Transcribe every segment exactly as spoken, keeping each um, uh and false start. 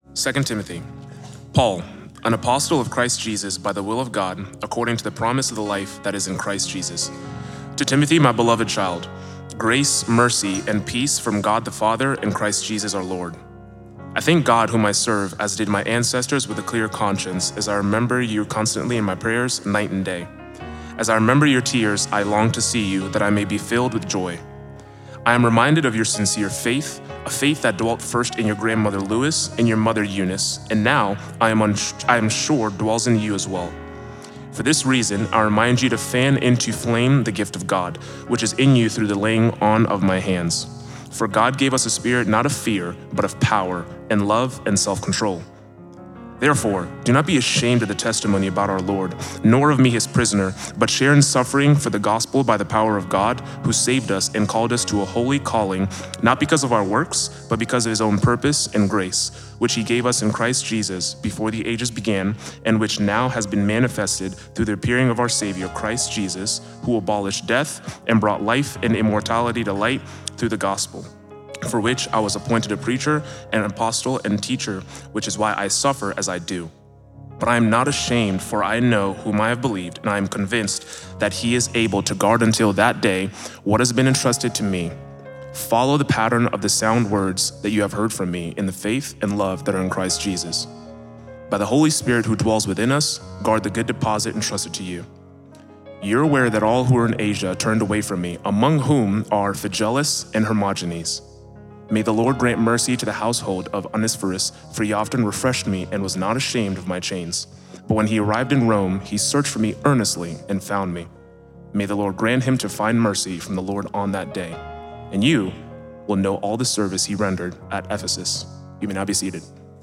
Second Timothy. Paul, an apostle of Christ Jesus by the will of God, according to the promise of the life that is in Christ Jesus. To Timothy, my beloved child, grace, mercy, and peace from God the Father and Christ Jesus our Lord. I thank God whom I serve, as did my ancestors, with a clear conscience, as I remember you constantly in my prayers night and day. As I remember your tears, I long to see you, that I may be filled with joy. I am reminded of your sincere faith, a faith that dwelt first in your grandmother Lois and your mother Eunice, and now I am, I am sure dwells in you as well. For this reason, I remind you to fan into flame the gift of God, which is in you through the laying on of my hands. For God gave us a spirit not of fear, but of power, and love, and self-control. Therefore, do not be ashamed of the testimony about our Lord, nor of me his prisoner, but share in suffering for the gospel by the power of God, who saved us and called us to a holy calling, not because of our works, but because of his own purpose and grace, which he gave us in Christ Jesus before the ages began, and which now has been manifested through the appearing of our Savior, Christ Jesus, who abolished death and brought life and immortality to light through the gospel, for which I was appointed a preacher, an apostle, and teacher, which is why I suffer as I do. But I am not ashamed, for I know whom I have believed, and I am convinced that he is able to guard until that day what has been entrusted to me. Follow the pattern of the sound words that you have heard from me in the faith and love that are in Christ Jesus. By the Holy Spirit who dwells within us, guard the good deposit entrusted to you. You're aware that all who are in Asia turned away from me, among whom are Phygelus and Hermogenes. May the Lord grant mercy to the household of Onesiphorus, for he often refreshed me and was not ashamed of my chains. But when he arrived in Rome, he searched for me earnestly and found me. May the Lord grant him to find mercy from the Lord on that day. And you will know all the service he rendered at Ephesus. You may now be seated.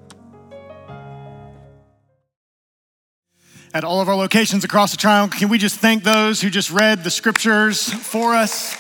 At all of our locations across the Triangle, can we just thank those who just read the scriptures for us?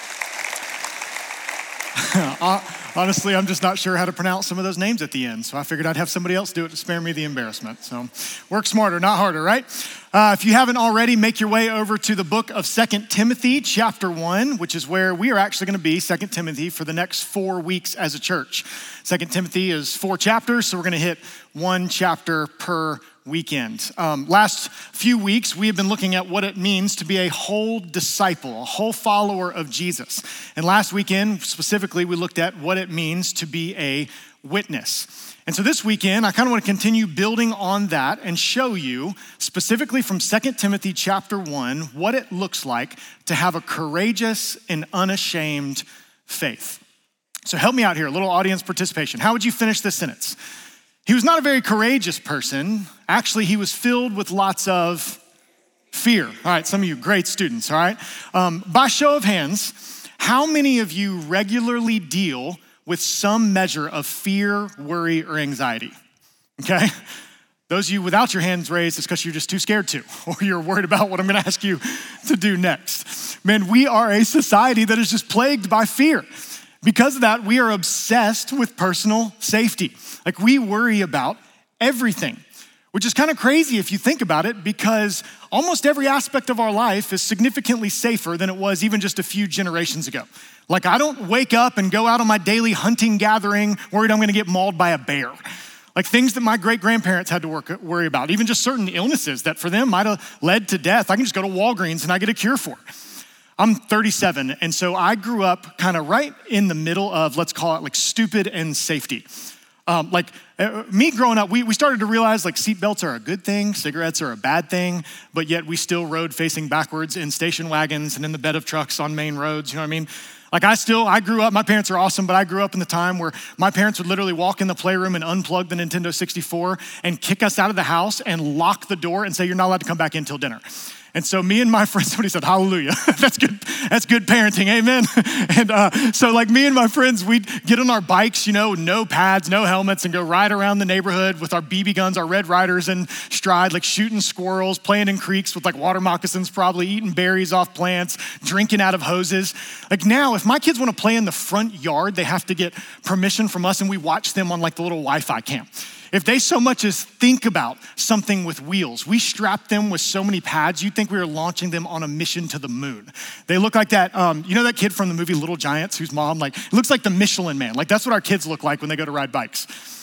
Honestly, I'm just not sure how to pronounce some of those names at the end, so I figured I'd have somebody else do it to spare me the embarrassment. So work smarter, not harder, right? Uh, if you haven't already, make your way over to the book of Second Timothy, chapter one, which is where we are actually going to be, Second Timothy, for the next four weeks as a church. Second Timothy is four chapters, so we're going to hit one chapter per weekend. Um, last few weeks, we have been looking at what it means to be a whole disciple, a whole follower of Jesus. And last weekend, specifically, we looked at what it means to be a witness. And so this weekend, I kind of want to continue building on that and show you, specifically from Second Timothy chapter one, what it looks like to have a courageous and unashamed faith. So help me out here, a little audience participation. How would you finish this sentence? He was not a very courageous person. Actually, he was filled with lots of fear. All right, some of you great students, all right? Um, by show of hands, how many of you regularly deal with some measure of fear, worry, or anxiety? Okay? Those of you without your hands raised, it's because you're just too scared to, or you're worried about what I'm gonna ask you to do next. Man, we are a society that is just plagued by fear. Because of that, we are obsessed with personal safety. Like, we worry about everything, which is kind of crazy if you think about it, because almost every aspect of our life is significantly safer than it was even just a few generations ago. Like, I don't wake up and go out on my daily hunting gathering worried I'm gonna get mauled by a bear. Like, things that my great-grandparents had to work, worry about, even just certain illnesses that for them might have led to death. I can just go to Walgreens and I get a cure for. I'm thirty-seven, and so I grew up kind of right in the middle of, let's call it like stupid and safety. Um, like uh, me growing up, we, we started to realize like seatbelts are a good thing, cigarettes are a bad thing, but yet we still rode facing backwards in station wagons and in the bed of trucks on main roads, you know what I mean? Like I still, I grew up, my parents are awesome, but I grew up in the time where my parents would literally walk in the playroom and unplug the Nintendo sixty-four and kick us out of the house and lock the door and say, you're not allowed to come back in till dinner. And so me and my friends, somebody said, hallelujah. That's good. That's good parenting. Amen. And uh, so like me and my friends, we'd get on our bikes, you know, no pads, no helmets, and go ride around the neighborhood with our B B guns, our Red Riders in stride, like shooting squirrels, playing in creeks with like water moccasins, probably eating berries off plants, drinking out of hoses. Like now, if my kids want to play in the front yard, they have to get permission from us, and we watch them on like the little Wi-Fi cam. If they so much as think about something with wheels, we strap them with so many pads, you'd think we were launching them on a mission to the moon. They look like that, um, you know that kid from the movie Little Giants whose mom, like, looks like the Michelin Man. Like that's what our kids look like when they go to ride bikes.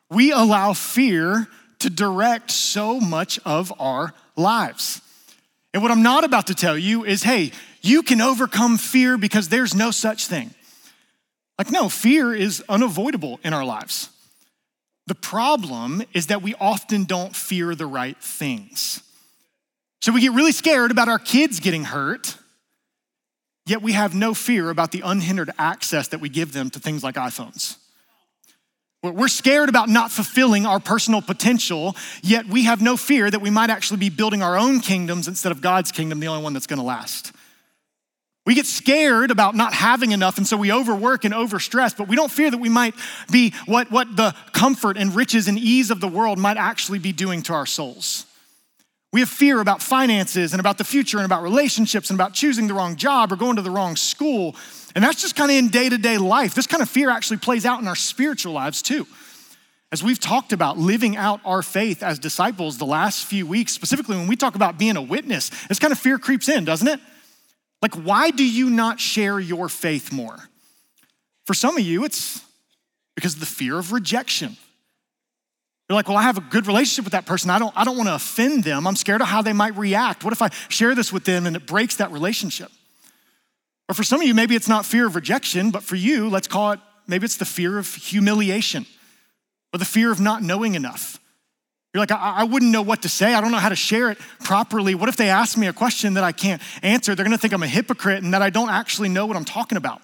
we allow fear to direct so much of our lives. And what I'm not about to tell you is, hey, you can overcome fear because there's no such thing. Like, no, fear is unavoidable in our lives. The problem is that we often don't fear the right things. So we get really scared about our kids getting hurt, yet we have no fear about the unhindered access that we give them to things like iPhones. We're scared about not fulfilling our personal potential, yet we have no fear that we might actually be building our own kingdoms instead of God's kingdom, the only one that's gonna last. We get scared about not having enough, and so we overwork and overstress, but we don't fear that we might be what, what the comfort and riches and ease of the world might actually be doing to our souls. We have fear about finances and about the future and about relationships and about choosing the wrong job or going to the wrong school. And that's just kind of in day-to-day life. This kind of fear actually plays out in our spiritual lives too. As we've talked about living out our faith as disciples the last few weeks, specifically when we talk about being a witness, this kind of fear creeps in, doesn't it? Like, why do you not share your faith more? For some of you, it's because of the fear of rejection. You're like, well, I have a good relationship with that person. I don't, I don't want to offend them. I'm scared of how they might react. What if I share this with them and it breaks that relationship? Or for some of you, maybe it's not fear of rejection, but for you, let's call it, maybe it's the fear of humiliation or the fear of not knowing enough. You're like, I, I wouldn't know what to say. I don't know how to share it properly. What if they ask me a question that I can't answer? They're gonna think I'm a hypocrite and that I don't actually know what I'm talking about.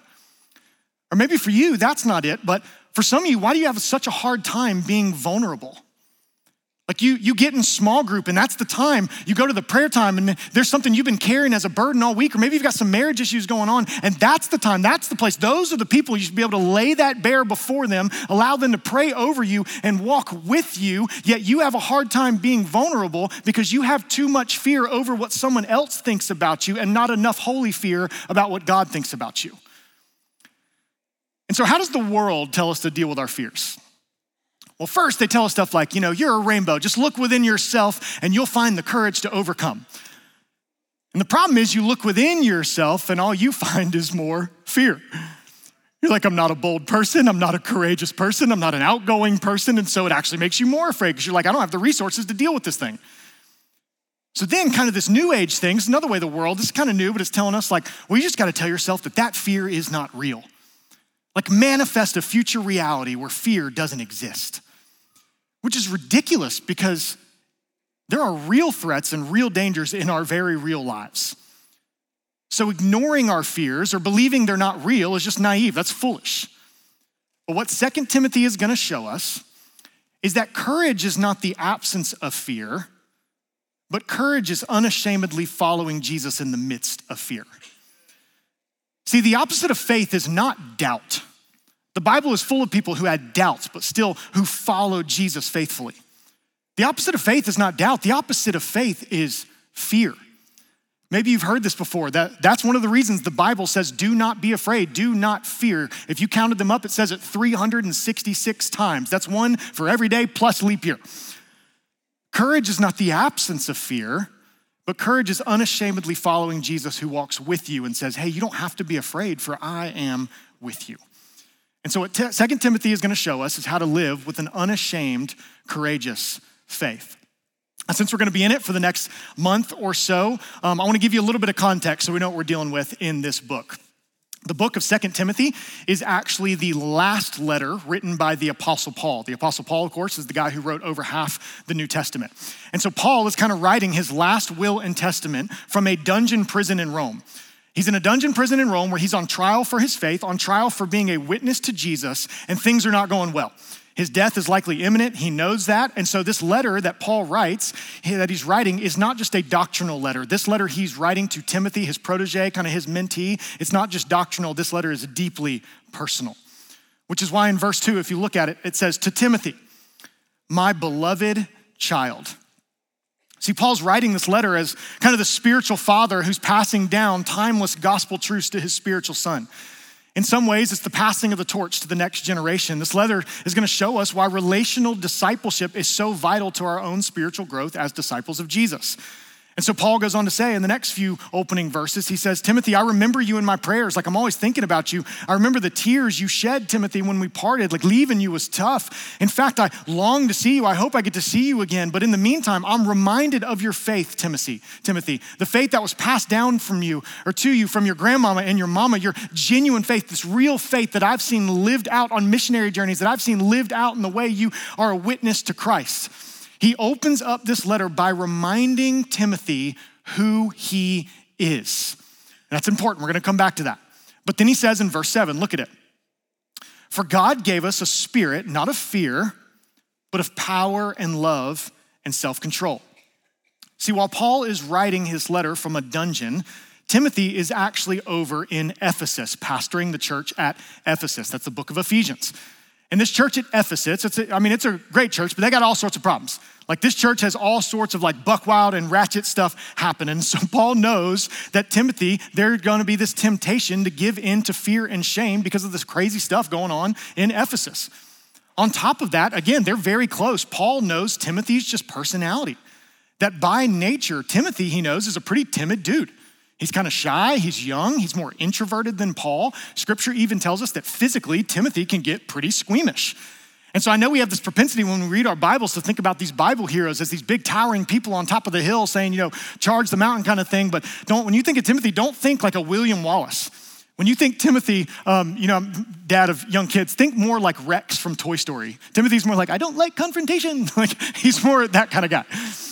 Or maybe for you, that's not it, but for some of you, why do you have such a hard time being vulnerable? Like you, you get in small group and that's the time you go to the prayer time and there's something you've been carrying as a burden all week, or maybe you've got some marriage issues going on and that's the time, that's the place. Those are the people you should be able to lay that bare before them, allow them to pray over you and walk with you, yet you have a hard time being vulnerable because you have too much fear over what someone else thinks about you and not enough holy fear about what God thinks about you. And so how does the world tell us to deal with our fears? Well, first they tell us stuff like, you know, you're a rainbow. Just look within yourself and you'll find the courage to overcome. And the problem is you look within yourself and all you find is more fear. You're like, I'm not a bold person. I'm not a courageous person. I'm not an outgoing person. And so it actually makes you more afraid because you're like, I don't have the resources to deal with this thing. So then kind of this new age thing, it's another way of the world, this is kind of new, but it's telling us like, well, you just got to tell yourself that that fear is not real. Like manifest a future reality where fear doesn't exist. Which is ridiculous because there are real threats and real dangers in our very real lives. So ignoring our fears or believing they're not real is just naive. That's foolish. But what Second Timothy is going to show us is that courage is not the absence of fear, but courage is unashamedly following Jesus in the midst of fear. See, the opposite of faith is not doubt. The Bible is full of people who had doubts, but still who followed Jesus faithfully. The opposite of faith is not doubt. The opposite of faith is fear. Maybe you've heard this before. That, that's one of the reasons the Bible says, do not be afraid, do not fear. If you counted them up, it says it three hundred sixty-six times. That's one for every day plus leap year. Courage is not the absence of fear, but courage is unashamedly following Jesus who walks with you and says, hey, you don't have to be afraid, for I am with you. And so what Second Timothy is gonna show us is how to live with an unashamed, courageous faith. And since we're gonna be in it for the next month or so, um, I wanna give you a little bit of context so we know what we're dealing with in this book. The book of Second Timothy is actually the last letter written by the Apostle Paul. The Apostle Paul, of course, is the guy who wrote over half the New Testament. And so Paul is kind of writing his last will and testament from a dungeon prison in Rome. He's in a dungeon prison in Rome where he's on trial for his faith, on trial for being a witness to Jesus, and things are not going well. His death is likely imminent. He knows that. And so this letter that Paul writes, that he's writing, is not just a doctrinal letter. This letter he's writing to Timothy, his protege, kind of his mentee. It's not just doctrinal. This letter is deeply personal, which is why in verse two, if you look at it, it says, to Timothy, my beloved child. See, Paul's writing this letter as kind of the spiritual father who's passing down timeless gospel truths to his spiritual son. In some ways, it's the passing of the torch to the next generation. This letter is gonna show us why relational discipleship is so vital to our own spiritual growth as disciples of Jesus. And so Paul goes on to say in the next few opening verses, he says, Timothy, I remember you in my prayers. Like I'm always thinking about you. I remember the tears you shed, Timothy, when we parted. Like leaving you was tough. In fact, I long to see you. I hope I get to see you again. But in the meantime, I'm reminded of your faith, Timothy, Timothy, the faith that was passed down from you or to you from your grandmama and your mama, your genuine faith, this real faith that I've seen lived out on missionary journeys, that I've seen lived out in the way you are a witness to Christ. He opens up this letter by reminding Timothy who he is. And that's important. We're going to come back to that. But then he says in verse seven, look at it. For God gave us a spirit, not of fear, but of power and love and self-control. See, while Paul is writing his letter from a dungeon, Timothy is actually over in Ephesus, pastoring the church at Ephesus. That's the book of Ephesians. And this church at Ephesus, it's a, I mean, it's a great church, but they got all sorts of problems. Like this church has all sorts of like buck wild and ratchet stuff happening. So Paul knows that Timothy, there's gonna be this temptation to give in to fear and shame because of this crazy stuff going on in Ephesus. On top of that, again, they're very close. Paul knows Timothy's just personality. That by nature, Timothy, he knows, is a pretty timid dude. He's kind of shy, he's young, he's more introverted than Paul. Scripture even tells us that physically, Timothy can get pretty squeamish. And so I know we have this propensity when we read our Bibles to think about these Bible heroes as these big towering people on top of the hill saying, you know, charge the mountain kind of thing. But don't, when you think of Timothy, don't think like a William Wallace. When you think Timothy, um, you know, dad of young kids, think more like Rex from Toy Story. Timothy's more like, I don't like confrontation. Like he's more that kind of guy.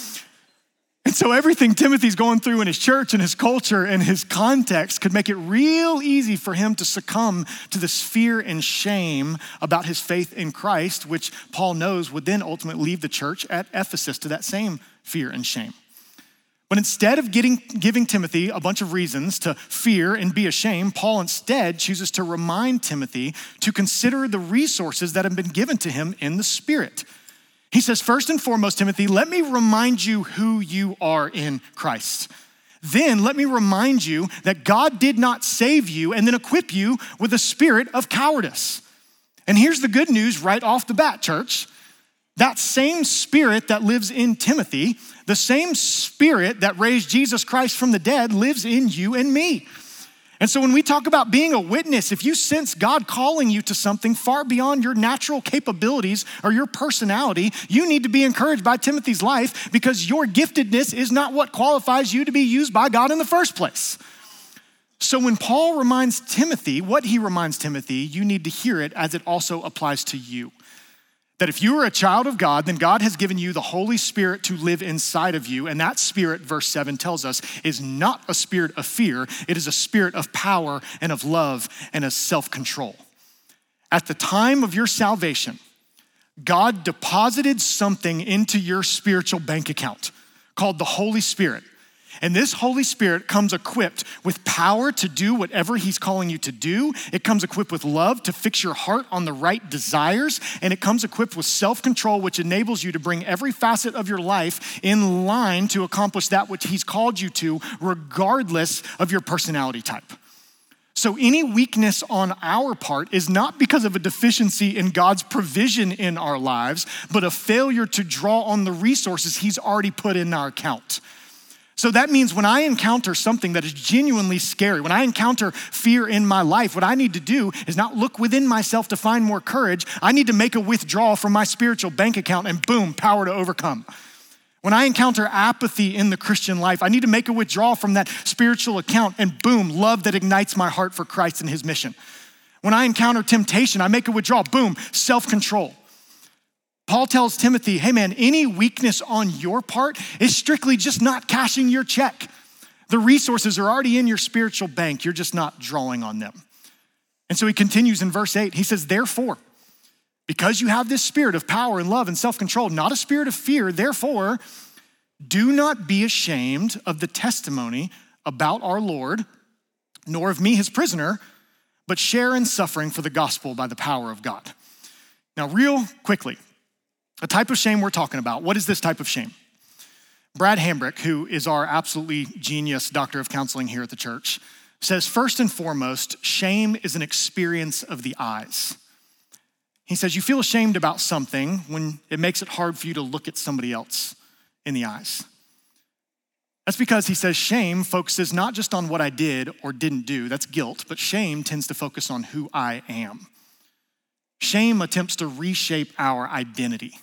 And so everything Timothy's going through in his church and his culture and his context could make it real easy for him to succumb to this fear and shame about his faith in Christ, which Paul knows would then ultimately leave the church at Ephesus to that same fear and shame. But instead of getting, giving Timothy a bunch of reasons to fear and be ashamed, Paul instead chooses to remind Timothy to consider the resources that have been given to him in the Spirit. He says, first and foremost, Timothy, let me remind you who you are in Christ. Then let me remind you that God did not save you and then equip you with a spirit of cowardice. And here's the good news right off the bat, church. That same spirit that lives in Timothy, the same spirit that raised Jesus Christ from the dead lives in you and me. And so when we talk about being a witness, if you sense God calling you to something far beyond your natural capabilities or your personality, you need to be encouraged by Timothy's life because your giftedness is not what qualifies you to be used by God in the first place. So when Paul reminds Timothy, what he reminds Timothy, you need to hear it as it also applies to you. That if you are a child of God, then God has given you the Holy Spirit to live inside of you. And that spirit, verse seven tells us, is not a spirit of fear. It is a spirit of power and of love and of self-control. At the time of your salvation, God deposited something into your spiritual bank account called the Holy Spirit. And this Holy Spirit comes equipped with power to do whatever he's calling you to do. It comes equipped with love to fix your heart on the right desires. And it comes equipped with self-control, which enables you to bring every facet of your life in line to accomplish that which he's called you to, regardless of your personality type. So any weakness on our part is not because of a deficiency in God's provision in our lives, but a failure to draw on the resources he's already put in our account. So that means when I encounter something that is genuinely scary, when I encounter fear in my life, what I need to do is not look within myself to find more courage. I need to make a withdrawal from my spiritual bank account and boom, power to overcome. When I encounter apathy in the Christian life, I need to make a withdrawal from that spiritual account and boom, love that ignites my heart for Christ and his mission. When I encounter temptation, I make a withdrawal, boom, self-control. Paul tells Timothy, hey man, any weakness on your part is strictly just not cashing your check. The resources are already in your spiritual bank. You're just not drawing on them. And so he continues in verse eight. He says, therefore, because you have this spirit of power and love and self-control, not a spirit of fear, therefore, do not be ashamed of the testimony about our Lord, nor of me, his prisoner, but share in suffering for the gospel by the power of God. Now, real quickly, a type of shame we're talking about. What is this type of shame? Brad Hambrick, who is our absolutely genius doctor of counseling here at the church, says first and foremost, shame is an experience of the eyes. He says you feel ashamed about something when it makes it hard for you to look at somebody else in the eyes. That's because he says shame focuses not just on what I did or didn't do, that's guilt, but shame tends to focus on who I am. Shame attempts to reshape our identity.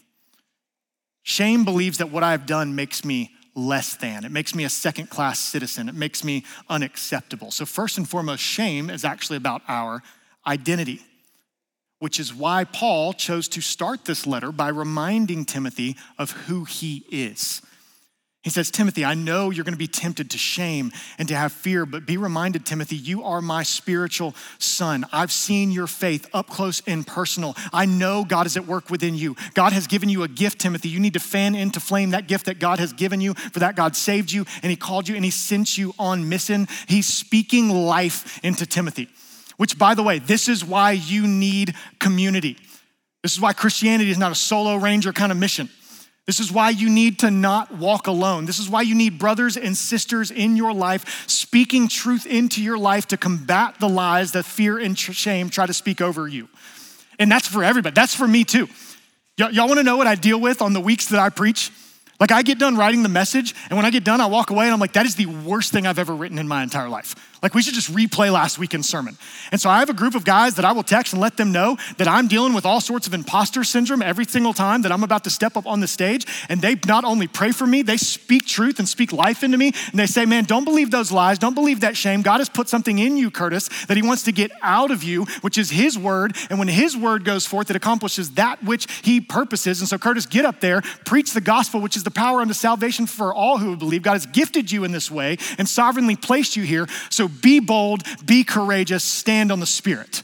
Shame believes that what I've done makes me less than. It makes me a second-class citizen. It makes me unacceptable. So first and foremost, shame is actually about our identity, which is why Paul chose to start this letter by reminding Timothy of who he is. He says, Timothy, I know you're gonna be tempted to shame and to have fear, but be reminded, Timothy, you are my spiritual son. I've seen your faith up close and personal. I know God is at work within you. God has given you a gift, Timothy. You need to fan into flame that gift that God has given you. For that, God saved you and he called you and he sent you on mission. He's speaking life into Timothy, which, by the way, this is why you need community. This is why Christianity is not a solo ranger kind of mission. This is why you need to not walk alone. This is why you need brothers and sisters in your life speaking truth into your life to combat the lies that fear and shame try to speak over you. And that's for everybody. That's for me too. Y- y'all wanna know what I deal with on the weeks that I preach? Like I get done writing the message, and when I get done, I walk away and I'm like, that is the worst thing I've ever written in my entire life. Like we should just replay last weekend's sermon. And so I have a group of guys that I will text and let them know that I'm dealing with all sorts of imposter syndrome every single time that I'm about to step up on the stage. And they not only pray for me, they speak truth and speak life into me. And they say, man, don't believe those lies. Don't believe that shame. God has put something in you, Curtis, that he wants to get out of you, which is his word. And when his word goes forth, it accomplishes that which he purposes. And so Curtis, get up there, preach the gospel, which is the power unto salvation for all who believe. God has gifted you in this way and sovereignly placed you here. So be bold, be courageous, stand on the Spirit.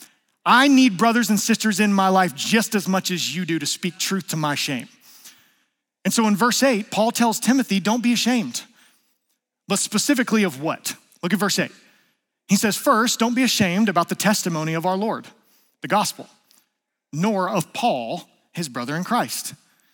I need brothers and sisters in my life just as much as you do to speak truth to my shame. And so in verse eight, Paul tells Timothy, don't be ashamed. But specifically of what? Look at verse eight. He says, first, don't be ashamed about the testimony of our Lord, the gospel, nor of Paul, his brother in Christ.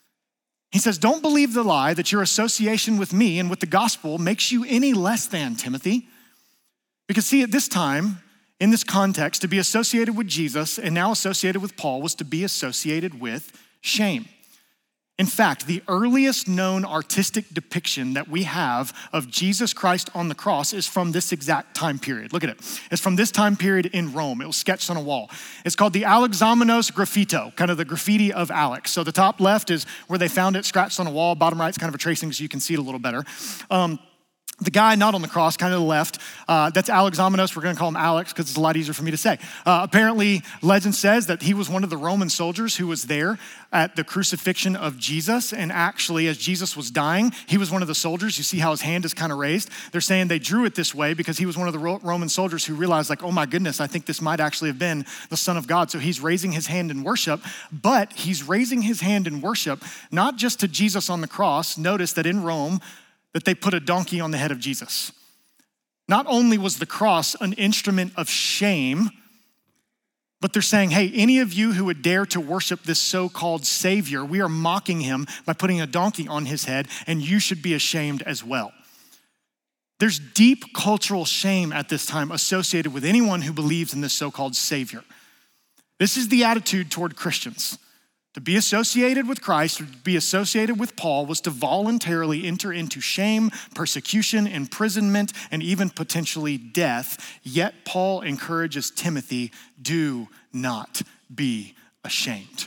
He says, don't believe the lie that your association with me and with the gospel makes you any less than, Timothy. Because see, at this time, in this context, to be associated with Jesus and now associated with Paul was to be associated with shame. In fact, the earliest known artistic depiction that we have of Jesus Christ on the cross is from this exact time period. Look at it. It's from this time period in Rome. It was sketched on a wall. It's called the Alexamenos Graffito, kind of the graffiti of Alex. So the top left is where they found it, scratched on a wall. Bottom right is kind of a tracing so you can see it a little better. Um, The guy not on the cross, kind of the left, uh, that's Alexamenos. We're gonna call him Alex because it's a lot easier for me to say. Uh, apparently, legend says that he was one of the Roman soldiers who was there at the crucifixion of Jesus. And actually, as Jesus was dying, he was one of the soldiers. You see how his hand is kind of raised? They're saying they drew it this way because he was one of the Ro- Roman soldiers who realized like, oh my goodness, I think this might actually have been the Son of God. So he's raising his hand in worship, but he's raising his hand in worship, not just to Jesus on the cross. Notice that in Rome, that they put a donkey on the head of Jesus. Not only was the cross an instrument of shame, but they're saying, hey, any of you who would dare to worship this so-called savior, we are mocking him by putting a donkey on his head, and you should be ashamed as well. There's deep cultural shame at this time associated with anyone who believes in this so-called savior. This is the attitude toward Christians. To be associated with Christ, or to be associated with Paul, was to voluntarily enter into shame, persecution, imprisonment, and even potentially death. Yet Paul encourages Timothy, do not be ashamed.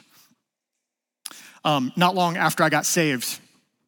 Um, not long after I got saved,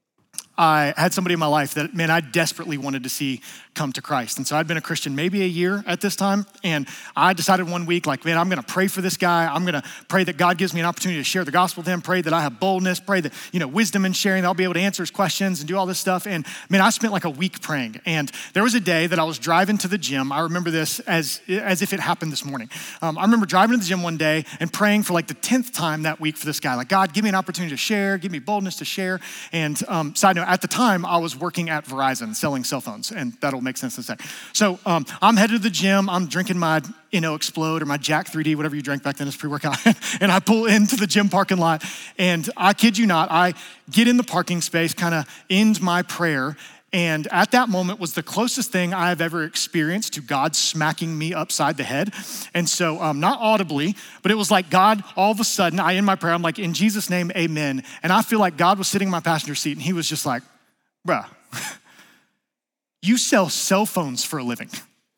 I had somebody in my life that, man, I desperately wanted to see come to Christ. And so I'd been a Christian maybe a year at this time. And I decided one week, like, man, I'm gonna pray for this guy. I'm gonna pray that God gives me an opportunity to share the gospel with him, pray that I have boldness, pray that, you know, wisdom in sharing, that I'll be able to answer his questions and do all this stuff. And man, I spent like a week praying. And there was a day that I was driving to the gym. I remember this as, as if it happened this morning. Um, I remember driving to the gym one day and praying for like the tenth time that week for this guy. Like, God, give me an opportunity to share, give me boldness to share. And um, side note, at the time, I was working at Verizon selling cell phones, and that'll make sense in a sec. So um, I'm headed to the gym. I'm drinking my Inno Explode or my Jack three D, whatever you drank back then as pre-workout. And I pull into the gym parking lot, and I kid you not, I get in the parking space, kind of end my prayer. And at that moment was the closest thing I've ever experienced to God smacking me upside the head. And so um, not audibly, but it was like God, all of a sudden, I end my prayer, I'm like, in Jesus' name, amen. And I feel like God was sitting in my passenger seat, and he was just like, bruh, you sell cell phones for a living.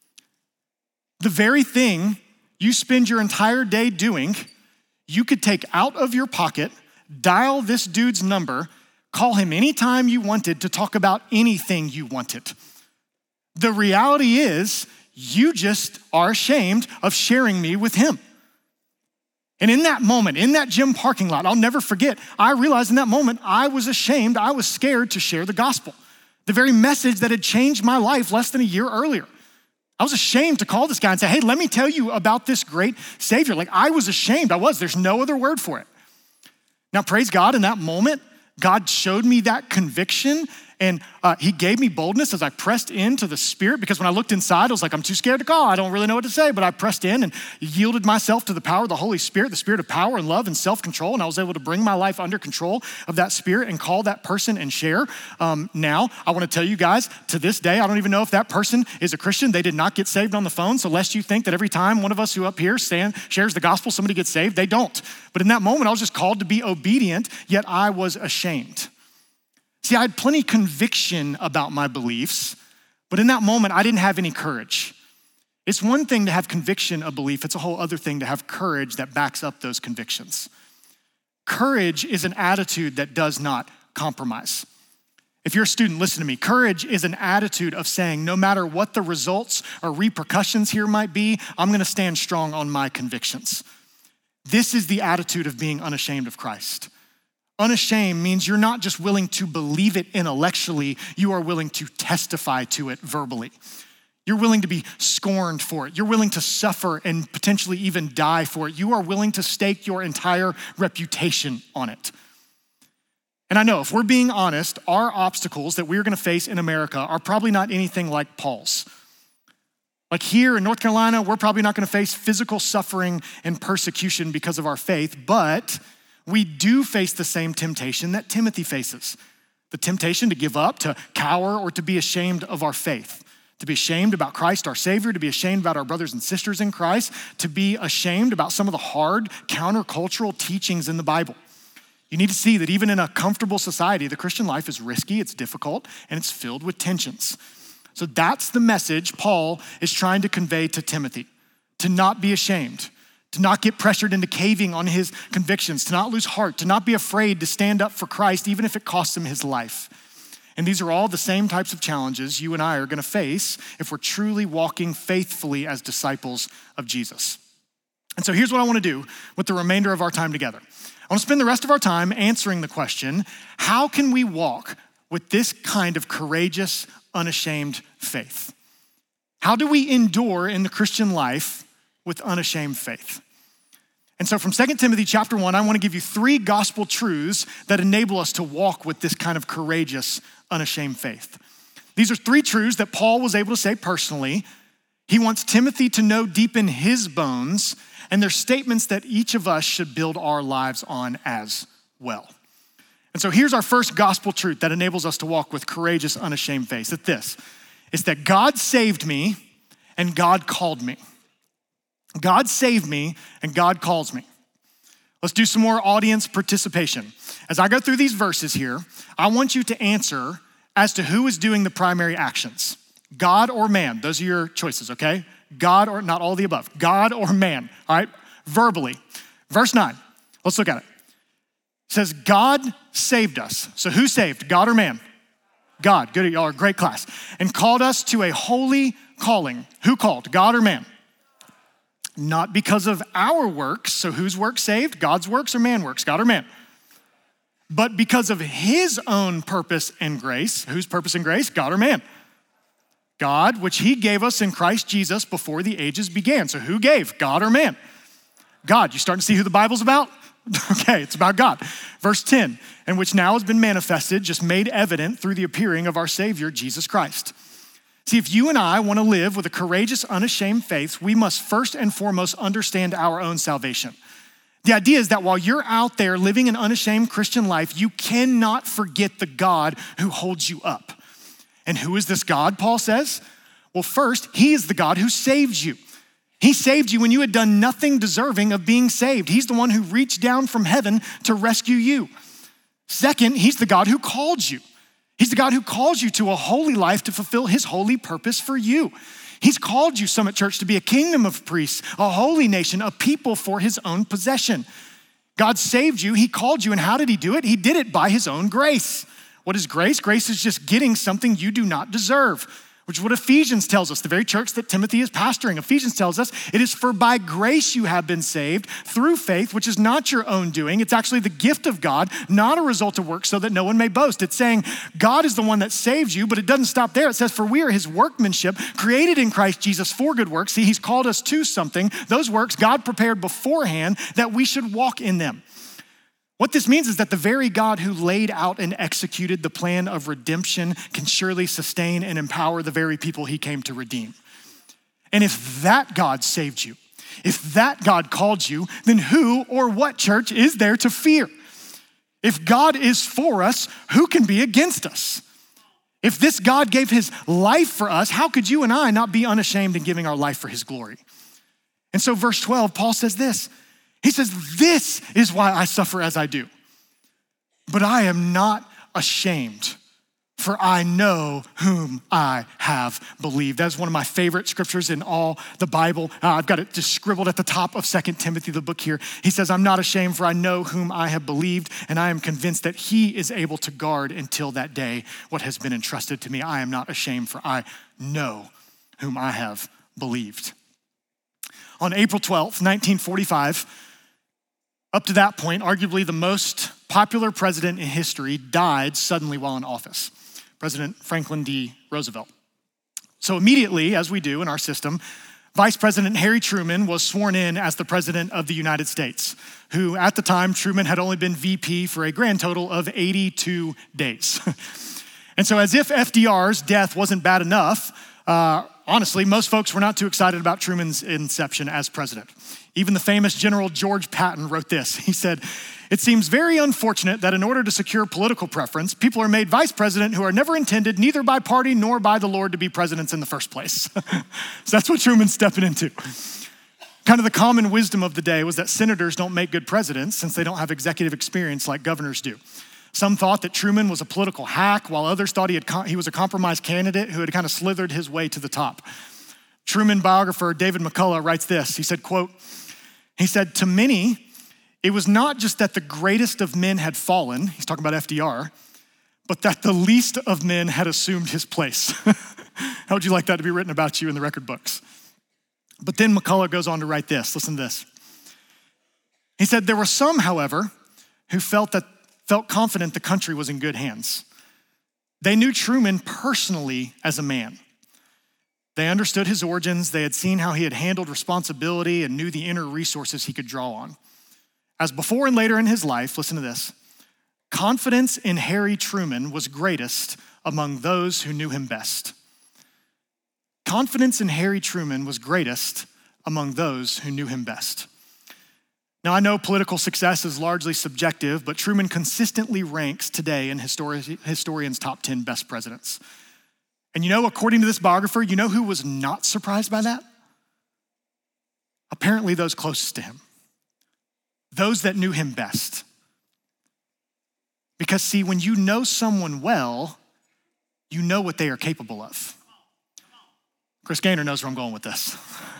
The very thing you spend your entire day doing, you could take out of your pocket, dial this dude's number, call him anytime you wanted to talk about anything you wanted. The reality is, you just are ashamed of sharing me with him. And in that moment, in that gym parking lot, I'll never forget, I realized in that moment, I was ashamed, I was scared to share the gospel. The very message that had changed my life less than a year earlier. I was ashamed to call this guy and say, hey, let me tell you about this great Savior. Like, I was ashamed, I was, there's no other word for it. Now, praise God, in that moment, God showed me that conviction, and uh, he gave me boldness as I pressed into the Spirit, because when I looked inside, I was like, I'm too scared to call. I don't really know what to say, but I pressed in and yielded myself to the power of the Holy Spirit, the Spirit of power and love and self-control, and I was able to bring my life under control of that Spirit and call that person and share. Um, now, I wanna tell you guys, to this day, I don't even know if that person is a Christian. They did not get saved on the phone, so lest you think that every time one of us who up here stand, shares the gospel, somebody gets saved, they don't. But in that moment, I was just called to be obedient, yet I was ashamed. See, I had plenty of conviction about my beliefs, but in that moment, I didn't have any courage. It's one thing to have conviction of belief. It's a whole other thing to have courage that backs up those convictions. Courage is an attitude that does not compromise. If you're a student, listen to me. Courage is an attitude of saying, no matter what the results or repercussions here might be, I'm gonna stand strong on my convictions. This is the attitude of being unashamed of Christ. Unashamed means you're not just willing to believe it intellectually, you are willing to testify to it verbally. You're willing to be scorned for it. You're willing to suffer and potentially even die for it. You are willing to stake your entire reputation on it. And I know if we're being honest, our obstacles that we're gonna face in America are probably not anything like Paul's. Like here in North Carolina, we're probably not gonna face physical suffering and persecution because of our faith, but we do face the same temptation that Timothy faces. The temptation to give up, to cower, or to be ashamed of our faith. To be ashamed about Christ, our Savior, to be ashamed about our brothers and sisters in Christ, to be ashamed about some of the hard countercultural teachings in the Bible. You need to see that even in a comfortable society, the Christian life is risky, it's difficult, and it's filled with tensions. So that's the message Paul is trying to convey to Timothy, to not be ashamed, to not get pressured into caving on his convictions, to not lose heart, to not be afraid to stand up for Christ, even if it costs him his life. And these are all the same types of challenges you and I are gonna face if we're truly walking faithfully as disciples of Jesus. And so here's what I wanna do with the remainder of our time together. I wanna spend the rest of our time answering the question, how can we walk with this kind of courageous, unashamed faith? How do we endure in the Christian life with unashamed faith? And so from Second Timothy chapter one, I wanna give you three gospel truths that enable us to walk with this kind of courageous, unashamed faith. These are three truths that Paul was able to say personally. He wants Timothy to know deep in his bones, and they're statements that each of us should build our lives on as well. And so here's our first gospel truth that enables us to walk with courageous, unashamed faith. It's this, it's that God saved me and God called me. God saved me and God calls me. Let's do some more audience participation. As I go through these verses here, I want you to answer as to who is doing the primary actions. God or man, those are your choices, okay? God or, not all of the above, God or man, all right? Verbally. Verse nine, let's look at it. It says, God saved us. So who saved, God or man? God, good, y'all are a great class. And called us to a holy calling. Who called, God or man? Not because of our works, so whose work saved? God's works or man works, God or man? But because of his own purpose and grace. Whose purpose and grace? God or man? God, which he gave us in Christ Jesus before the ages began. So who gave, God or man? God. You starting to see who the Bible's about? Okay, it's about God. Verse ten, and which now has been manifested, just made evident through the appearing of our Savior, Jesus Christ. See, if you and I want to live with a courageous, unashamed faith, we must first and foremost understand our own salvation. The idea is that while you're out there living an unashamed Christian life, you cannot forget the God who holds you up. And who is this God, Paul says? Well, first, he is the God who saves you. He saved you when you had done nothing deserving of being saved. He's the one who reached down from heaven to rescue you. Second, he's the God who called you. He's the God who calls you to a holy life to fulfill his holy purpose for you. He's called you, Summit Church, to be a kingdom of priests, a holy nation, a people for his own possession. God saved you, he called you, and how did he do it? He did it by his own grace. What is grace? Grace is just getting something you do not deserve, which is what Ephesians tells us, the very church that Timothy is pastoring. Ephesians tells us, it is for by grace you have been saved through faith, which is not your own doing. It's actually the gift of God, not a result of works, so that no one may boast. It's saying God is the one that saves you, but it doesn't stop there. It says, for we are his workmanship, created in Christ Jesus for good works. See, he's called us to something. Those works God prepared beforehand that we should walk in them. What this means is that the very God who laid out and executed the plan of redemption can surely sustain and empower the very people he came to redeem. And if that God saved you, if that God called you, then who or what, church, is there to fear? If God is for us, who can be against us? If this God gave his life for us, how could you and I not be unashamed in giving our life for his glory? And so verse twelve, Paul says this. He says, this is why I suffer as I do. But I am not ashamed, for I know whom I have believed. That's one of my favorite scriptures in all the Bible. Uh, I've got it just scribbled at the top of Second Timothy, the book here. He says, I'm not ashamed, for I know whom I have believed, and I am convinced that he is able to guard until that day what has been entrusted to me. I am not ashamed, for I know whom I have believed. On April twelfth, nineteen forty-five, up to that point, arguably the most popular president in history died suddenly while in office, President Franklin D. Roosevelt. So immediately, as we do in our system, Vice President Harry Truman was sworn in as the President of the United States, who at the time, Truman had only been V P for a grand total of eighty-two days. And so as if F D R's death wasn't bad enough, uh, honestly, most folks were not too excited about Truman's inception as president. Even the famous General George Patton wrote this. He said, it seems very unfortunate that in order to secure political preference, people are made vice president who are never intended, neither by party nor by the Lord, to be presidents in the first place. So that's what Truman's stepping into. Kind of the common wisdom of the day was that senators don't make good presidents since they don't have executive experience like governors do. Some thought that Truman was a political hack, while others thought he, had com- he was a compromised candidate who had kind of slithered his way to the top. Truman biographer David McCullough writes this. He said, quote, he said, to many, it was not just that the greatest of men had fallen, he's talking about F D R, but that the least of men had assumed his place. How would you like that to be written about you in the record books? But then McCullough goes on to write this. Listen to this. He said, there were some, however, who felt that felt confident the country was in good hands. They knew Truman personally as a man. They understood his origins. They had seen how he had handled responsibility and knew the inner resources he could draw on. As before and later in his life, listen to this, confidence in Harry Truman was greatest among those who knew him best. Confidence in Harry Truman was greatest among those who knew him best. Now, I know political success is largely subjective, but Truman consistently ranks today in histori- historians' top ten best presidents. And you know, according to this biographer, you know who was not surprised by that? Apparently those closest to him. Those that knew him best. Because see, when you know someone well, you know what they are capable of. Chris Gaynor knows where I'm going with this.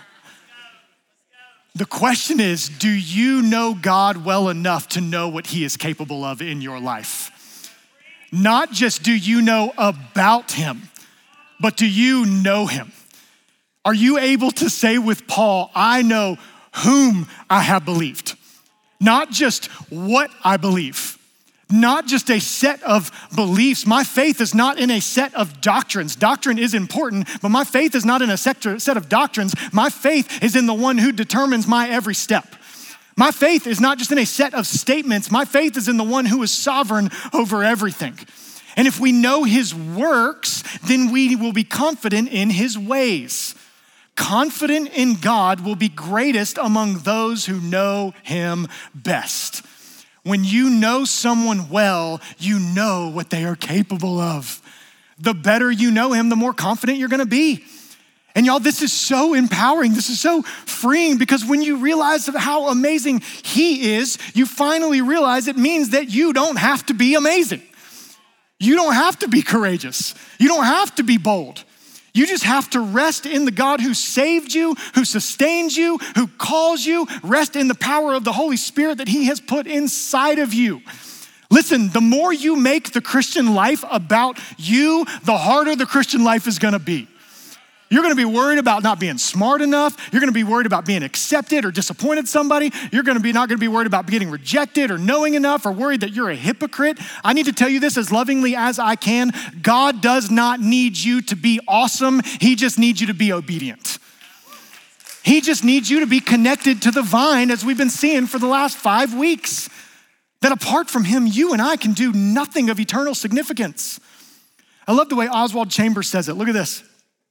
The question is, do you know God well enough to know what he is capable of in your life? Not just do you know about him, but do you know him? Are you able to say with Paul, I know whom I have believed? Not just what I believe, not just a set of beliefs. My faith is not in a set of doctrines. Doctrine is important, but my faith is not in a set of doctrines. My faith is in the one who determines my every step. My faith is not just in a set of statements. My faith is in the one who is sovereign over everything. And if we know his works, then we will be confident in his ways. Confident in God will be greatest among those who know him best. When you know someone well, you know what they are capable of. The better you know him, the more confident you're gonna be. And y'all, this is so empowering. This is so freeing because when you realize how amazing he is, you finally realize it means that you don't have to be amazing. You don't have to be courageous. You don't have to be bold. You just have to rest in the God who saved you, who sustains you, who calls you. Rest in the power of the Holy Spirit that he has put inside of you. Listen, the more you make the Christian life about you, the harder the Christian life is gonna be. You're gonna be worried about not being smart enough. You're gonna be worried about being accepted or disappointed somebody. You're gonna be not gonna be worried about getting rejected or knowing enough or worried that you're a hypocrite. I need to tell you this as lovingly as I can. God does not need you to be awesome. He just needs you to be obedient. He just needs you to be connected to the vine, as we've been seeing for the last five weeks. That apart from him, you and I can do nothing of eternal significance. I love the way Oswald Chambers says it. Look at this.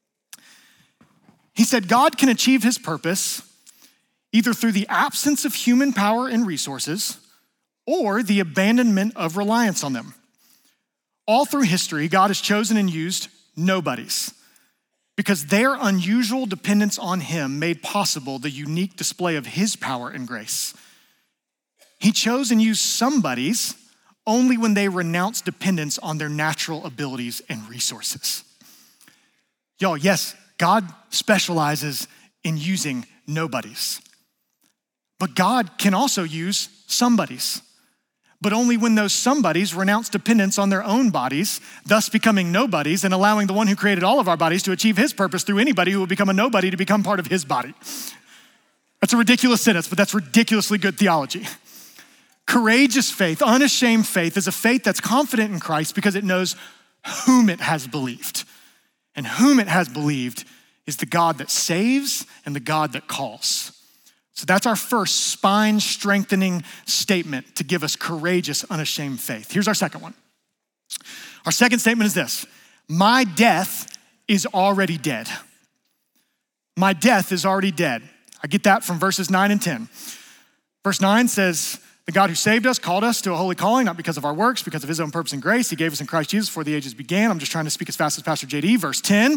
He said, God can achieve his purpose either through the absence of human power and resources or the abandonment of reliance on them. All through history, God has chosen and used nobodies because their unusual dependence on him made possible the unique display of his power and grace. He chose and used somebodies only when they renounced dependence on their natural abilities and resources. Y'all, yes, God specializes in using nobodies. But God can also use somebodies, but only when those somebodies renounce dependence on their own bodies, thus becoming nobodies and allowing the one who created all of our bodies to achieve his purpose through anybody who will become a nobody to become part of his body. That's a ridiculous sentence, but that's ridiculously good theology. Courageous faith, unashamed faith, is a faith that's confident in Christ because it knows whom it has believed. And whom it has believed is the God that saves and the God that calls. So that's our first spine-strengthening statement to give us courageous, unashamed faith. Here's our second one. Our second statement is this: my death is already dead. My death is already dead. I get that from verses nine and ten. Verse nine says, the God who saved us called us to a holy calling, not because of our works, because of his own purpose and grace. He gave us in Christ Jesus before the ages began. I'm just trying to speak as fast as Pastor J D. Verse ten,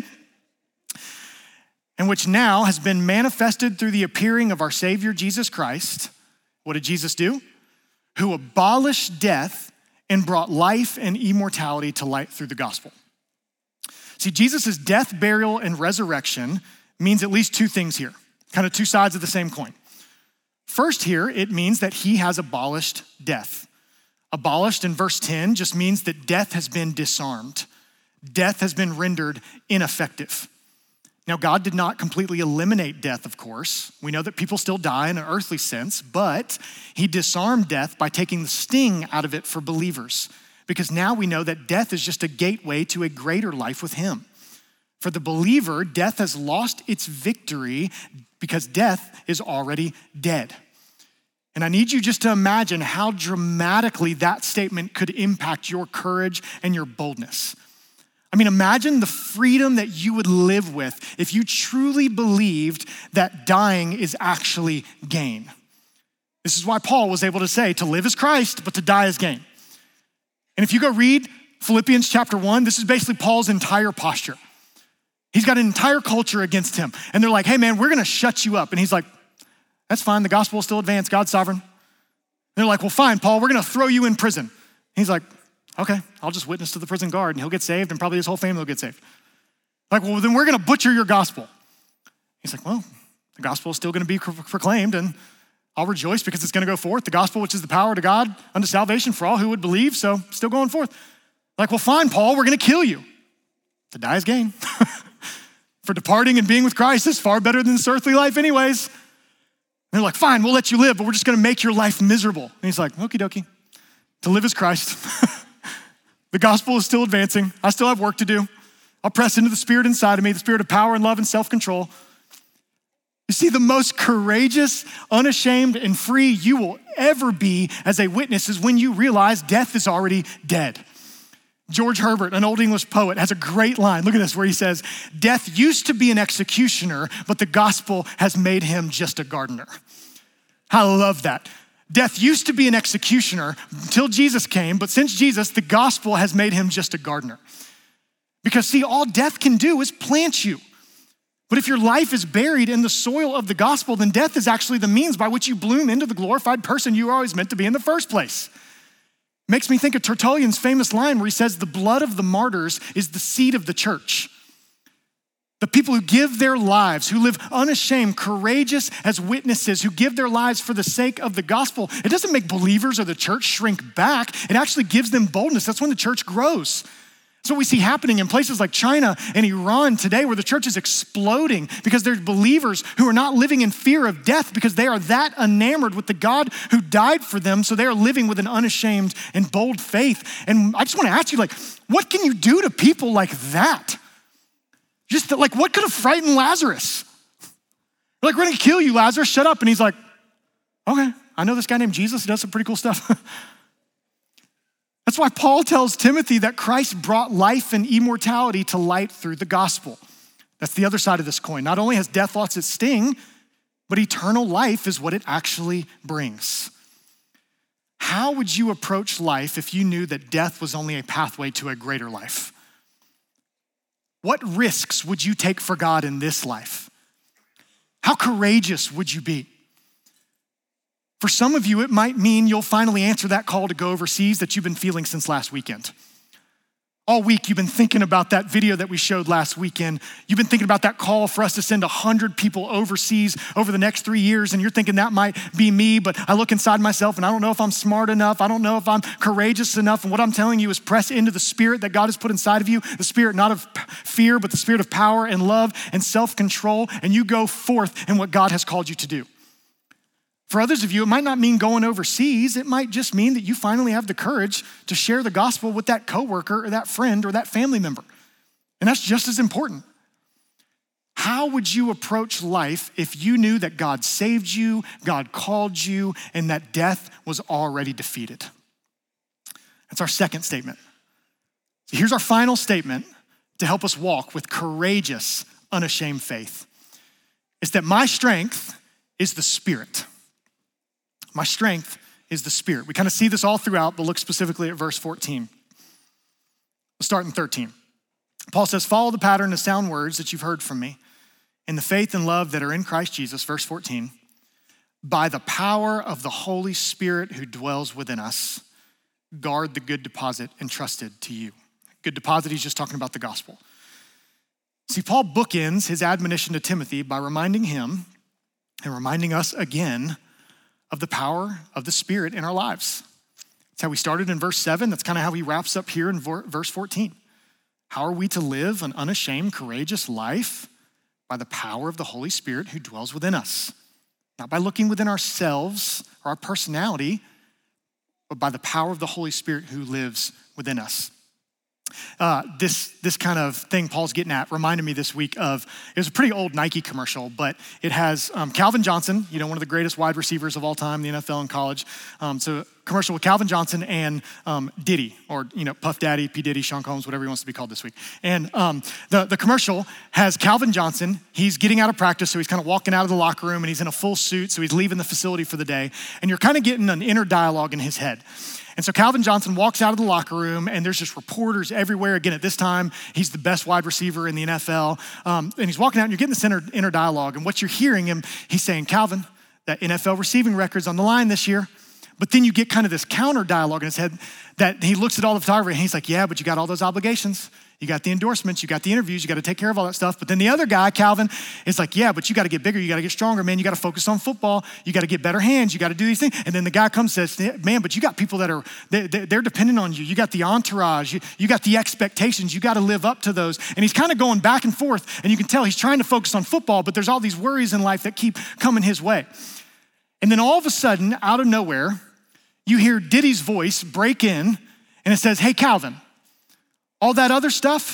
and which now has been manifested through the appearing of our Savior, Jesus Christ. What did Jesus do? Who abolished death and brought life and immortality to light through the gospel. See, Jesus' death, burial, and resurrection means at least two things here, kind of two sides of the same coin. First here, it means that he has abolished death. Abolished in verse ten just means that death has been disarmed. Death has been rendered ineffective. Now, God did not completely eliminate death, of course. We know that people still die in an earthly sense, but he disarmed death by taking the sting out of it for believers, because now we know that death is just a gateway to a greater life with him. For the believer, death has lost its victory because death is already dead. And I need you just to imagine how dramatically that statement could impact your courage and your boldness. I mean, imagine the freedom that you would live with if you truly believed that dying is actually gain. This is why Paul was able to say, to live is Christ, but to die is gain. And if you go read Philippians chapter one, this is basically Paul's entire posture. He's got an entire culture against him. And they're like, hey man, we're gonna shut you up. And he's like, that's fine, the gospel will still advance, God's sovereign. And they're like, well, fine, Paul, we're gonna throw you in prison. He's like, okay, I'll just witness to the prison guard and he'll get saved and probably his whole family will get saved. Like, well, then we're gonna butcher your gospel. He's like, well, the gospel is still gonna be proclaimed and I'll rejoice because it's gonna go forth. The gospel, which is the power to God unto salvation for all who would believe, so still going forth. Like, well, fine, Paul, we're gonna kill you. To die is gain. For departing and being with Christ is far better than this earthly life anyways. And they're like, fine, we'll let you live, but we're just gonna make your life miserable. And he's like, okie dokie. To live is Christ. The gospel is still advancing. I still have work to do. I'll press into the spirit inside of me, the spirit of power and love and self-control. You see, the most courageous, unashamed, and free you will ever be as a witness is when you realize death is already dead. George Herbert, an old English poet, has a great line. Look at this, where he says, death used to be an executioner, but the gospel has made him just a gardener. I love that. Death used to be an executioner until Jesus came, but since Jesus, the gospel has made him just a gardener. Because see, all death can do is plant you. But if your life is buried in the soil of the gospel, then death is actually the means by which you bloom into the glorified person you were always meant to be in the first place. Makes me think of Tertullian's famous line where he says, the blood of the martyrs is the seed of the church. The people who give their lives, who live unashamed, courageous as witnesses, who give their lives for the sake of the gospel. It doesn't make believers or the church shrink back. It actually gives them boldness. That's when the church grows. That's what we see happening in places like China and Iran today, where the church is exploding because there's believers who are not living in fear of death because they are that enamored with the God who died for them. So they are living with an unashamed and bold faith. And I just want to ask you, like, what can you do to people like that? Just like, what could have frightened Lazarus? Like, we're gonna kill you, Lazarus, shut up. And he's like, okay, I know this guy named Jesus who does some pretty cool stuff. That's why Paul tells Timothy that Christ brought life and immortality to light through the gospel. That's the other side of this coin. Not only has death lost its sting, but eternal life is what it actually brings. How would you approach life if you knew that death was only a pathway to a greater life? What risks would you take for God in this life? How courageous would you be? For some of you, it might mean you'll finally answer that call to go overseas that you've been feeling since last weekend. All week, you've been thinking about that video that we showed last weekend. You've been thinking about that call for us to send one hundred people overseas over the next three years, and you're thinking that might be me, but I look inside myself and I don't know if I'm smart enough. I don't know if I'm courageous enough. And what I'm telling you is press into the spirit that God has put inside of you, the spirit not of fear, but the spirit of power and love and self-control, and you go forth in what God has called you to do. For others of you, it might not mean going overseas. It might just mean that you finally have the courage to share the gospel with that coworker or that friend or that family member. And that's just as important. How would you approach life if you knew that God saved you, God called you, and that death was already defeated? That's our second statement. So here's our final statement to help us walk with courageous, unashamed faith. It's that my strength is the Spirit. My strength is the Spirit. We kind of see this all throughout, but look specifically at verse fourteen. Let's start in thirteen. Paul says, follow the pattern of sound words that you've heard from me in the faith and love that are in Christ Jesus, verse fourteen, by the power of the Holy Spirit who dwells within us, guard the good deposit entrusted to you. Good deposit, he's just talking about the gospel. See, Paul bookends his admonition to Timothy by reminding him and reminding us again of the power of the Spirit in our lives. That's how we started in verse seven. That's kind of how he wraps up here in verse fourteen. How are we to live an unashamed, courageous life? By the power of the Holy Spirit who dwells within us. Not by looking within ourselves or our personality, but by the power of the Holy Spirit who lives within us. Uh, this this kind of thing Paul's getting at reminded me this week of, it was a pretty old Nike commercial, but it has um, Calvin Johnson, you know, one of the greatest wide receivers of all time in the N F L and college. Um, so commercial with Calvin Johnson and um, Diddy, or, you know, Puff Daddy, P. Diddy, Sean Combs, whatever he wants to be called this week. And um, the, the commercial has Calvin Johnson. He's getting out of practice, so he's kind of walking out of the locker room and he's in a full suit, so he's leaving the facility for the day. And you're kind of getting an inner dialogue in his head. And so Calvin Johnson walks out of the locker room and there's just reporters everywhere. Again, at this time, he's the best wide receiver in the N F L. Um, and he's walking out and you're getting this inner, inner dialogue. And what you're hearing him, he's saying, Calvin, that N F L receiving record's on the line this year. But then you get kind of this counter dialogue in his head that he looks at all the photography and he's like, yeah, but you got all those obligations. You got the endorsements, you got the interviews, you got to take care of all that stuff. But then the other guy, Calvin, is like, yeah, but you got to get bigger, you got to get stronger, man. You got to focus on football, you got to get better hands, you got to do these things. And then the guy comes and says, man, but you got people that are, they, they're dependent on you. You got the entourage, you, you got the expectations, you got to live up to those. And he's kind of going back and forth, and you can tell he's trying to focus on football, but there's all these worries in life that keep coming his way. And then all of a sudden, out of nowhere, you hear Diddy's voice break in, and it says, hey, Calvin, all that other stuff,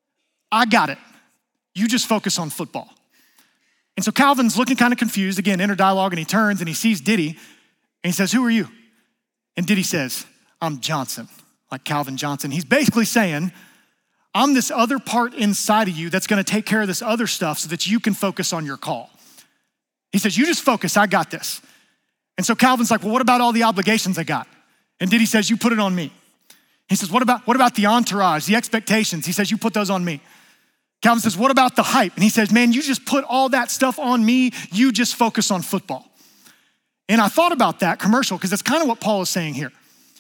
I got it. You just focus on football. And so Calvin's looking kind of confused, again, inner dialogue, and he turns and he sees Diddy, and he says, who are you? And Diddy says, I'm Johnson, like Calvin Johnson. He's basically saying, I'm this other part inside of you that's gonna take care of this other stuff so that you can focus on your call. He says, you just focus, I got this. And so Calvin's like, well, what about all the obligations I got? And Diddy says, you put it on me. He says, what about, what about the entourage, the expectations? He says, you put those on me. Calvin says, what about the hype? And he says, man, you just put all that stuff on me. You just focus on football. And I thought about that commercial because that's kind of what Paul is saying here.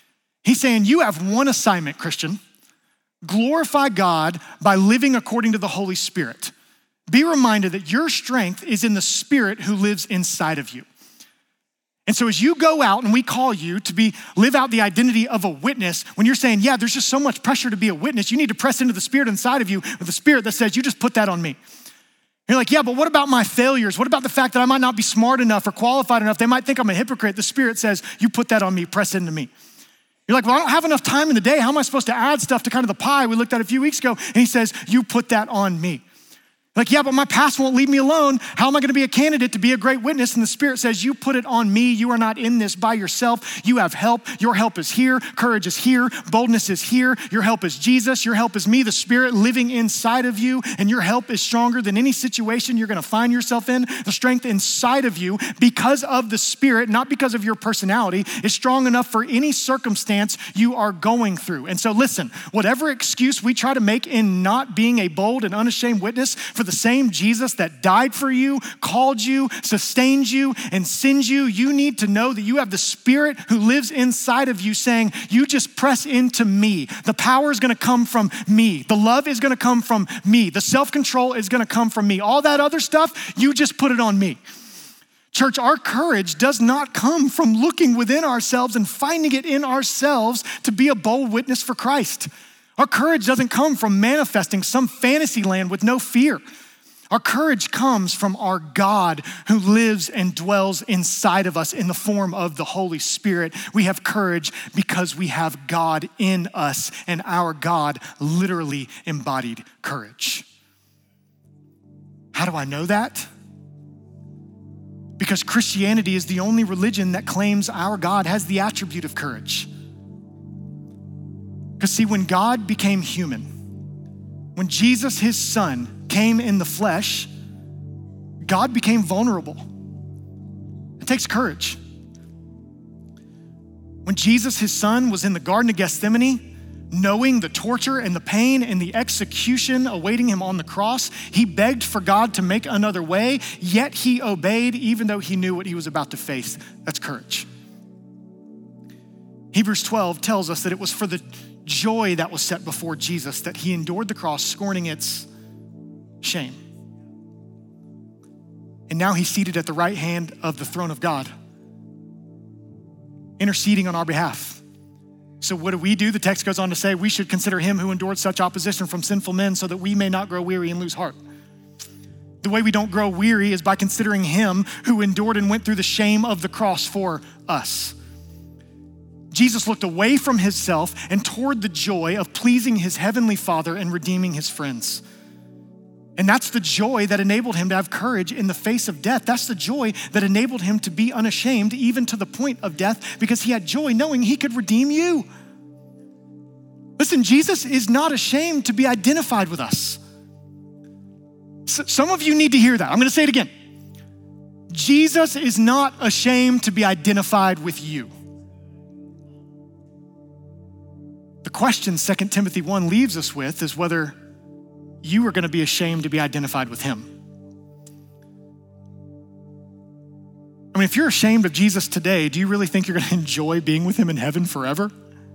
He's saying you have one assignment, Christian. Glorify God by living according to the Holy Spirit. Be reminded that your strength is in the Spirit who lives inside of you. And so as you go out and we call you to be live out the identity of a witness, when you're saying, yeah, there's just so much pressure to be a witness, you need to press into the Spirit inside of you with the Spirit that says, you just put that on me. You're like, yeah, but what about my failures? What about the fact that I might not be smart enough or qualified enough? They might think I'm a hypocrite. The Spirit says, you put that on me, press into me. You're like, well, I don't have enough time in the day. How am I supposed to add stuff to kind of the pie we looked at a few weeks ago? And he says, you put that on me. Like, yeah, but my past won't leave me alone. How am I gonna be a candidate to be a great witness? And the Spirit says, you put it on me. You are not in this by yourself. You have help. Your help is here. Courage is here. Boldness is here. Your help is Jesus. Your help is me, the Spirit living inside of you. And your help is stronger than any situation you're gonna find yourself in. The strength inside of you because of the Spirit, not because of your personality, is strong enough for any circumstance you are going through. And so listen, whatever excuse we try to make in not being a bold and unashamed witness for the same Jesus that died for you, called you, sustained you, and sends you, you need to know that you have the Spirit who lives inside of you saying, you just press into me. The power is gonna come from me. The love is gonna come from me. The self-control is gonna come from me. All that other stuff, you just put it on me. Church, our courage does not come from looking within ourselves and finding it in ourselves to be a bold witness for Christ. Our courage doesn't come from manifesting some fantasy land with no fear. Our courage comes from our God who lives and dwells inside of us in the form of the Holy Spirit. We have courage because we have God in us, and our God literally embodied courage. How do I know that? Because Christianity is the only religion that claims our God has the attribute of courage. Because see, when God became human, when Jesus, his son, came in the flesh, God became vulnerable. It takes courage. When Jesus, his son, was in the Garden of Gethsemane, knowing the torture and the pain and the execution awaiting him on the cross, he begged for God to make another way, yet he obeyed even though he knew what he was about to face. That's courage. Hebrews twelve tells us that it was for the joy that was set before Jesus that he endured the cross, scorning its shame. And now he's seated at the right hand of the throne of God, interceding on our behalf. So what do we do? The text goes on to say we should consider him who endured such opposition from sinful men so that we may not grow weary and lose heart. The way we don't grow weary is by considering him who endured and went through the shame of the cross for us. Jesus looked away from himself and toward the joy of pleasing his heavenly Father and redeeming his friends. And that's the joy that enabled him to have courage in the face of death. That's the joy that enabled him to be unashamed even to the point of death, because he had joy knowing he could redeem you. Listen, Jesus is not ashamed to be identified with us. Some of you need to hear that. I'm gonna say it again. Jesus is not ashamed to be identified with you. The question Second Timothy one leaves us with is whether you are gonna be ashamed to be identified with him. I mean, if you're ashamed of Jesus today, do you really think you're gonna enjoy being with him in heaven forever?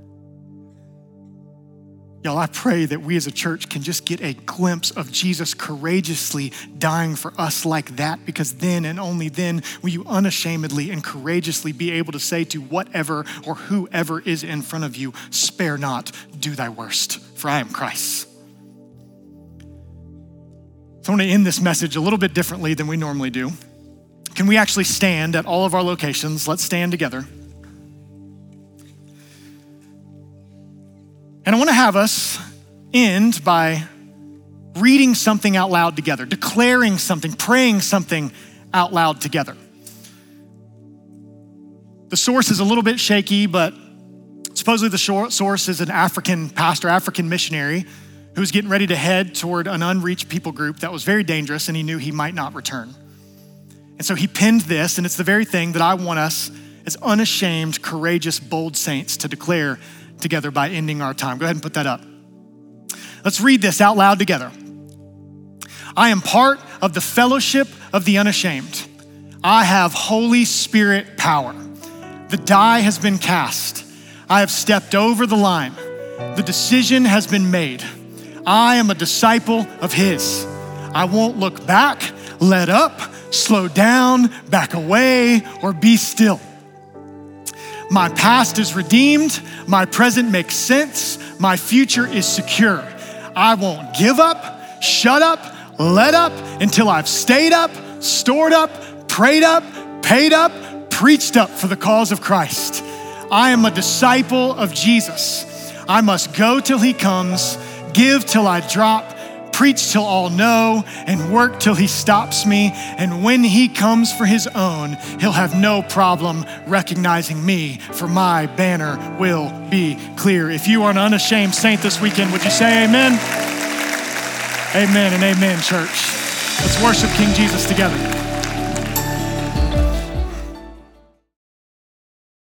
Y'all, I pray that we as a church can just get a glimpse of Jesus courageously dying for us like that, because then and only then will you unashamedly and courageously be able to say to whatever or whoever is in front of you, spare not, do thy worst, for I am Christ. So I want to end this message a little bit differently than we normally do. Can we actually stand at all of our locations? Let's stand together. And I want to have us end by reading something out loud together, declaring something, praying something out loud together. The source is a little bit shaky, but supposedly the source is an African pastor, African missionary, who was getting ready to head toward an unreached people group that was very dangerous, and he knew he might not return. And so he penned this, and it's the very thing that I want us as unashamed, courageous, bold saints to declare together by ending our time. Go ahead and put that up. Let's read this out loud together. I am part of the fellowship of the unashamed. I have Holy Spirit power. The die has been cast. I have stepped over the line. The decision has been made. I am a disciple of his. I won't look back, let up, slow down, back away, or be still. My past is redeemed. My present makes sense. My future is secure. I won't give up, shut up, let up until I've stayed up, stored up, prayed up, paid up, preached up for the cause of Christ. I am a disciple of Jesus. I must go till he comes, give till I drop, preach till all know, and work till he stops me. And when he comes for his own, he'll have no problem recognizing me, for my banner will be clear. If you are an unashamed saint this weekend, would you say amen? Amen and amen, church. Let's worship King Jesus together.